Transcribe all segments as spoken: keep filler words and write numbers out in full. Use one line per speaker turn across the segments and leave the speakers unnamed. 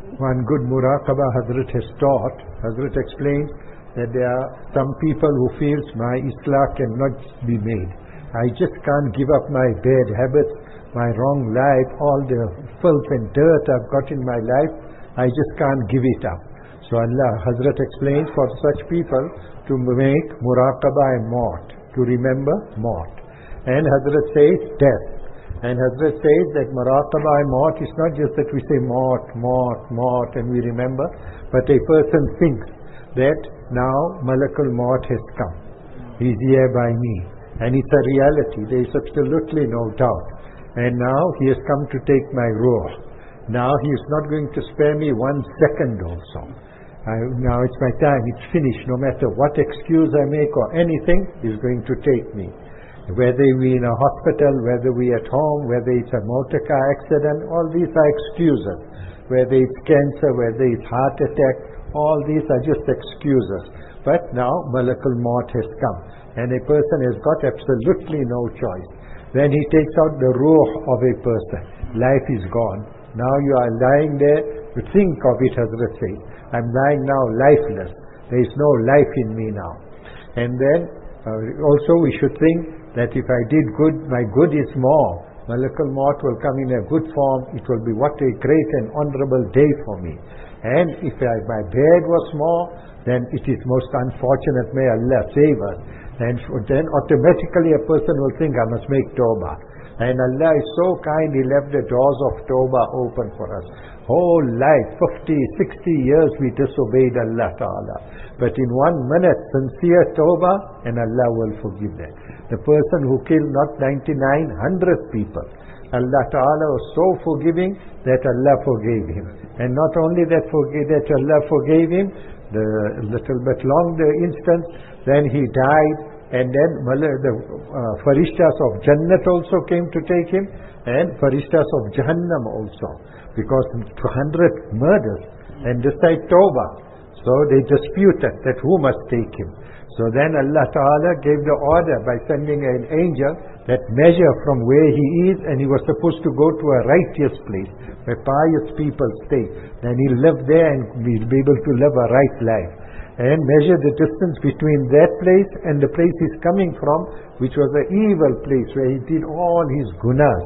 one good muraqabah Hazrat has taught. Hazrat explains that there are some people who feels my islah cannot be made. I just can't give up my bad habits, my wrong life, all the filth and dirt I've got in my life. I just can't give it up. So Allah, Hazrat explains for such people to make muraqabah and maut, to remember maut. And Hazrat says death. And Hazrat says that muraqabah and maut is not just that we say maut, maut, maut and we remember, but a person thinks that now Malakul Maut has come. He's here by me. And it's a reality. There is absolutely no doubt. And now he has come to take my ruh. Now he is not going to spare me one second also. I, now it's my time. It's finished. No matter what excuse I make or anything, he's going to take me. Whether we in a hospital, whether we at home, whether it's a motor car accident, all these are excuses. Whether it's cancer, whether it's heart attack, all these are just excuses. But now Malakul Maut has come. And a person has got absolutely no choice. Then he takes out the ruh of a person. Life is gone. Now you are lying there. You think of it, Hazrat says. I'm lying now lifeless. There is no life in me now. And then uh, also we should think that if I did good, my good is more. Malakul Maut will come in a good form. It will be what a great and honorable day for me. And if I, my bad was more, then it is most unfortunate. May Allah save us. And then automatically a person will think, I must make tawbah. And Allah is so kind, He left the doors of tawbah open for us. Whole life, fifty, sixty years we disobeyed Allah Ta'ala. But in one minute, sincere tawbah, and Allah will forgive them. The person who killed not ninety-nine, one hundred people, Allah Ta'ala was so forgiving that Allah forgave him. And not only that, forgave, that Allah forgave him, the little bit long the instance, then he died, and then the uh, Farishtas of Jannat also came to take him, and Farishtas of Jahannam also, because two hundred murders, and decide Tawbah. So they disputed that who must take him. So then Allah Ta'ala gave the order by sending an angel that measure from where he is, and he was supposed to go to a righteous place where pious people stay. Then he'll live there and he'll be able to live a right life. And measure the distance between that place and the place he's coming from, which was an evil place where he did all his gunas.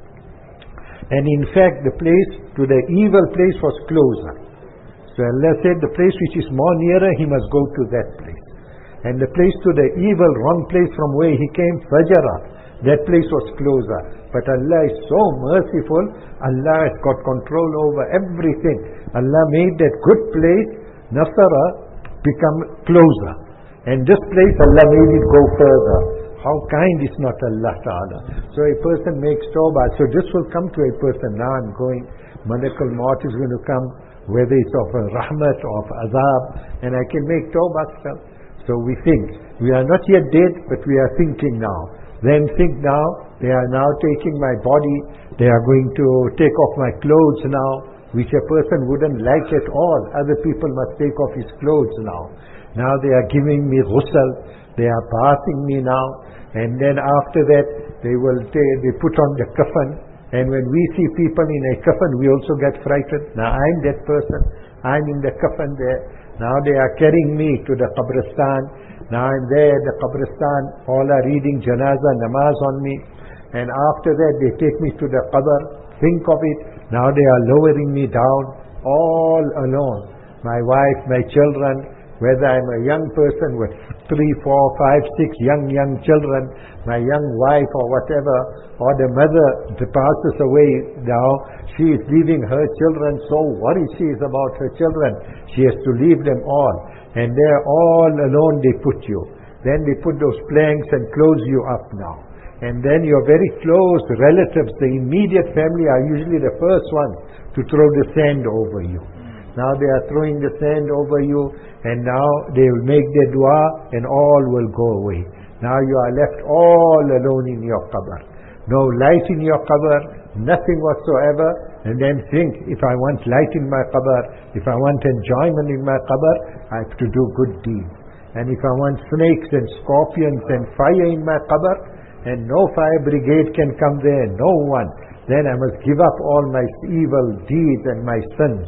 And in fact, the place to the evil place was closer. So Allah said, the place which is more nearer, he must go to that place. And the place to the evil, wrong place from where he came, Fajara, that place was closer. But Allah is so merciful, Allah has got control over everything. Allah made that good place, Nasara, become closer. And this place, Allah made it go further. How kind is not Allah Ta'ala. So a person makes tawbah. So this will come to a person. Now I'm going, Malakul Maut is going to come, whether it's of a rahmat or of azab, and I can make tawbah still. So we think, we are not yet dead, but we are thinking now. Then think now, they are now taking my body, they are going to take off my clothes now, which a person wouldn't like at all. Other people must take off his clothes now. Now they are giving me ghusl, they are bathing me now, and then after that, they will take, they put on the kafan, and when we see people in a kafan, we also get frightened. Now I'm that person, I'm in the kafan there. Now they are carrying me to the Qabristan. Now I'm there at the Qabristan. All are reading Janazah, Namaz on me. And after that they take me to the Qabr. Think of it. Now they are lowering me down. All alone. My wife, my children. Whether I'm a young person with three, four, five, six young, young children. My young wife or whatever. Or the mother that passes away now. She is leaving her children. So worried she is about her children. She has to leave them all. And there all alone they put you. Then they put those planks and close you up now. And then your very close relatives, the immediate family, are usually the first ones to throw the sand over you. Now they are throwing the sand over you, and now they will make their dua and all will go away. Now you are left all alone in your qabr. No light in your qabr, nothing whatsoever. And then think, if I want light in my qabr, if I want enjoyment in my qabr, I have to do good deeds. And if I want snakes and scorpions and fire in my qabr, and no fire brigade can come there, no one, then I must give up all my evil deeds and my sins.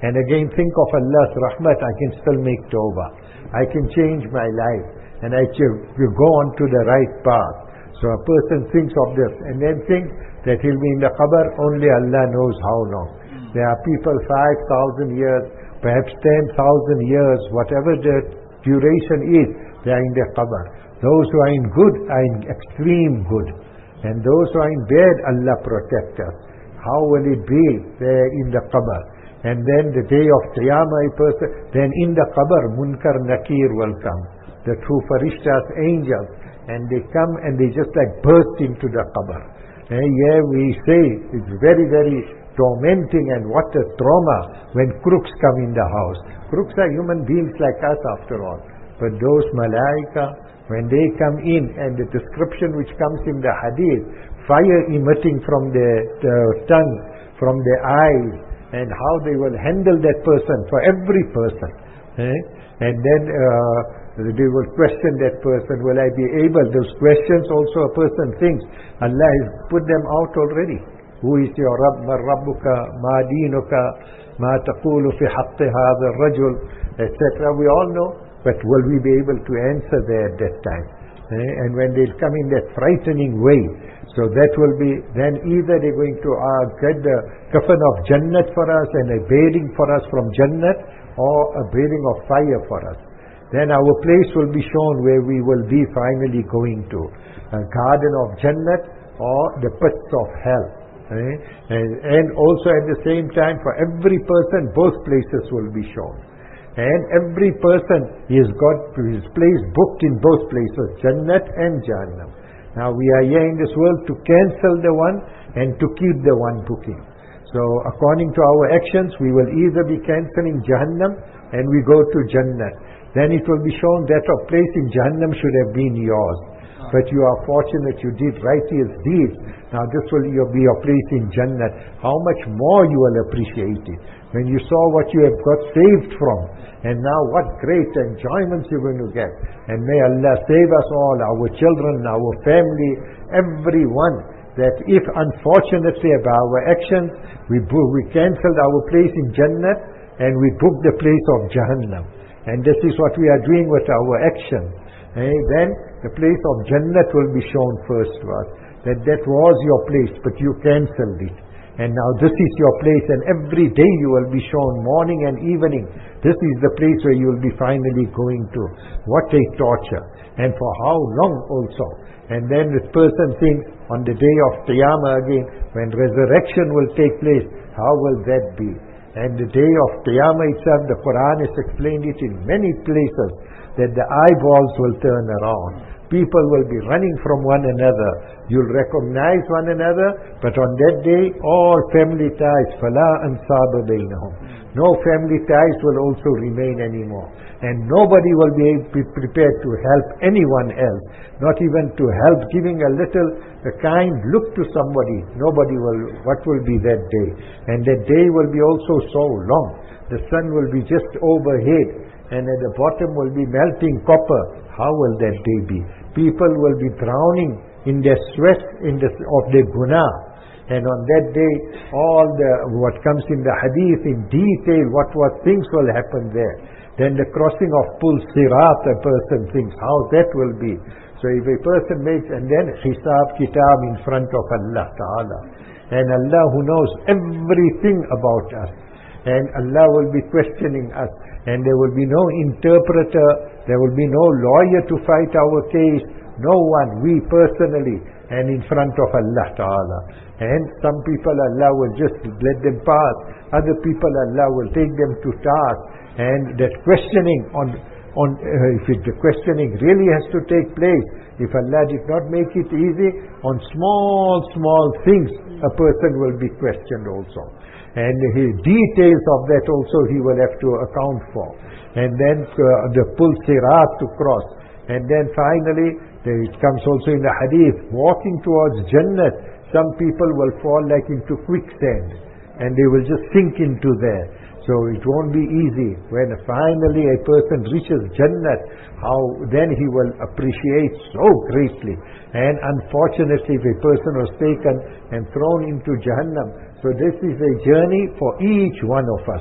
and again think of Allah's rahmat, I can still make tawbah. I can change my life, and I will go on to the right path. So a person thinks of this, and then thinks that he'll be in the qabr, only Allah knows how long. There are people five thousand years, perhaps ten thousand years, whatever the duration is, they are in the qabr. Those who are in good are in extreme good. And those who are in bad, Allah protect us. How will it be there in the qabr? And then the day of Qiyamah, a person, then in the qabr, Munkar Nakir will come. The true Farishtas, angels, and they come and they just like burst into the qabr. And yeah, we say it's very, very tormenting, and what a trauma when crooks come in the house. Crooks are human beings like us after all. But those malaika, when they come in, and the description which comes in the hadith, fire emitting from the, the tongue, from the eyes, and how they will handle that person, for every person. Eh? And then uh, they will question that person, will I be able? Those questions also a person thinks, Allah has put them out already. Who is your Rabb? Ma Rabbuka? Ma Dinuka? Ma Taqulu fi haqqi hadha ar-rajul? et cetera. We all know, but will we be able to answer there at that time? Eh? And when they'll come in that frightening way, so that will be, then either they're going to uh, get the kafan of Jannat for us and a bedding for us from Jannat, or a bedding of fire for us. Then our place will be shown where we will be finally going to. A garden of Jannat or the pits of hell. Eh? And, and also at the same time, for every person, both places will be shown. And every person, he has got his place booked in both places, Jannat and Jahannam. Now we are here in this world to cancel the one and to keep the one booking. So according to our actions, we will either be cancelling Jahannam and we go to Jannat. Then it will be shown that a place in Jahannam should have been yours. But you are fortunate you did righteous deeds. Now this will be your place in Jannat. How much more you will appreciate it when you saw what you have got saved from. And now what great enjoyments you're going to get. And may Allah save us all, our children, our family, everyone. That if unfortunately by our actions we, we cancelled our place in Jannat and we booked the place of Jahannam. And this is what we are doing with our actions. Eh? Then the place of Jannat will be shown first to us. That that was your place, but you cancelled it. And now this is your place, and every day you will be shown, morning and evening. This is the place where you will be finally going to. What a torture. And for how long also. And then this person thinks, on the day of Qiyamah again, when resurrection will take place, how will that be? And the day of Qiyamah itself, the Quran has explained it in many places, that the eyeballs will turn around. People will be running from one another. You'll recognize one another, but on that day, all family ties, فَلَا أَنْصَابَ بَيْنَهُمْ. No family ties will also remain anymore. And nobody will be prepared to help anyone else. Not even to help, giving a little, a kind look to somebody. Nobody will, what will be that day? And that day will be also so long. The sun will be just overhead, and at the bottom will be melting copper. How will that day be? People will be drowning in their sweat in the, of their guna. And on that day, all the what comes in the hadith in detail, what what things will happen there. Then the crossing of Pul Sirat, a person thinks how that will be. So if a person makes, and then Hisab Kitab in front of Allah Ta'ala. And Allah who knows everything about us. And Allah will be questioning us. And there will be no interpreter, there will be no lawyer to fight our case, no one, we personally, and in front of Allah Ta'ala. And some people Allah will just let them pass, other people Allah will take them to task. And that questioning on, on uh, if it, the questioning really has to take place, if Allah did not make it easy, on small, small things, a person will be questioned also. And the details of that also he will have to account for. And then uh, the Pul Sirat to cross. And then finally, there it comes also in the hadith, walking towards Jannat, some people will fall like into quicksand. And they will just sink into there. So it won't be easy. When finally a person reaches Jannat, how then he will appreciate so greatly. And unfortunately, if a person was taken and thrown into Jahannam, so this is a journey for each one of us.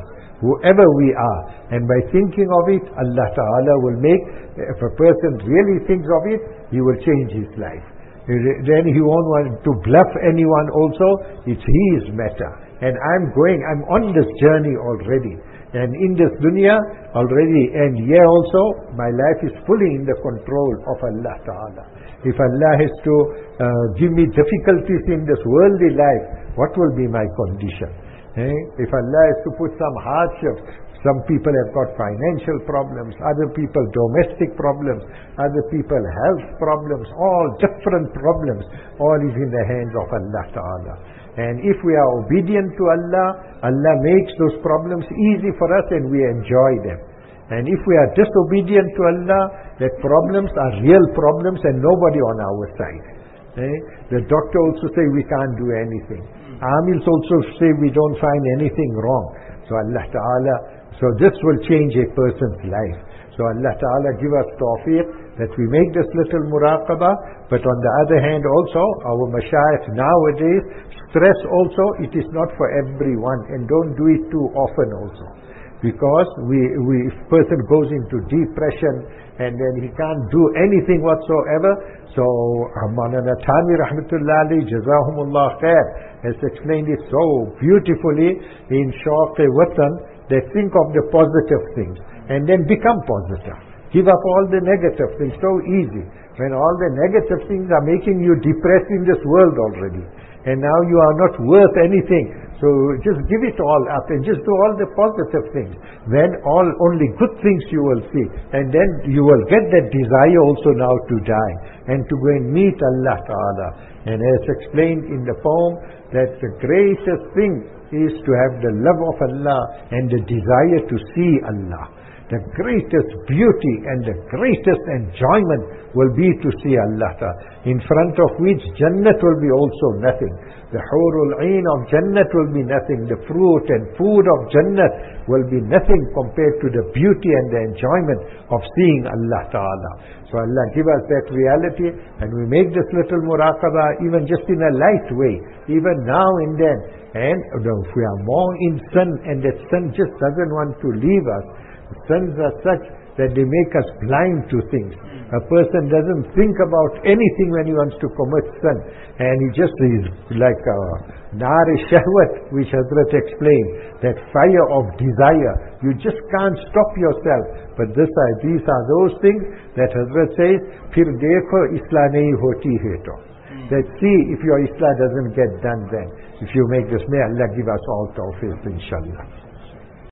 whoever we are. And by thinking of it, Allah Ta'ala will make, if a person really thinks of it, he will change his life. Then he won't want to bluff anyone also. It's his matter. And I'm going, I'm on this journey already. And in this dunya already, and here also, my life is fully in the control of Allah Ta'ala. If Allah has to uh, give me difficulties in this worldly life, what will be my condition? Eh? If Allah has to put some hardships, some people have got financial problems, other people domestic problems, other people health problems, all different problems, all is in the hands of Allah Ta'ala. And if we are obedient to Allah, Allah makes those problems easy for us and we enjoy them. And if we are disobedient to Allah, that problems are real problems and nobody on our side. Eh? The doctor also say we can't do anything. Amils also say we don't find anything wrong. So Allah Ta'ala, so this will change a person's life. So Allah Ta'ala give us tawfiq that we make this little muraqabah, but on the other hand also, our mashayikh nowadays stress also, it is not for everyone, and don't do it too often also. Because we, we, if person goes into depression and then he can't do anything whatsoever. So Maulana Thanvi Rahmatullah alayhi Jazahumullah Khair has explained it so beautifully in Shauq-e-Watan, that think of the positive things and then become positive. Give up all the negative things, so easy. When all the negative things are making you depressed in this world already. And now you are not worth anything. So just give it all up and just do all the positive things. Then all only good things you will see. And then you will get that desire also now to die and to go and meet Allah Ta'ala. And as explained in the poem, that the greatest thing is to have the love of Allah and the desire to see Allah. The greatest beauty and the greatest enjoyment will be to see Allah Ta'ala, in front of which Jannat will be also nothing. The Hurul Ain of Jannat will be nothing. The fruit and food of Jannat will be nothing compared to the beauty and the enjoyment of seeing Allah Ta'ala. So Allah give us that reality, and we make this little muraqabah even just in a light way, even now and then. And if we are more in sin, and that sin just doesn't want to leave us, sins are such that they make us blind to things. A person doesn't think about anything when he wants to commit sin, and he just is like a nar-e shahwat, which Hazrat explained, that fire of desire. You just can't stop yourself. But this are, these are those things that Hazrat says, "Phir dekho islah nahi hoti hai to." That see if your islah doesn't get done then. If you make this, may Allah give us all tawfiq, inshallah.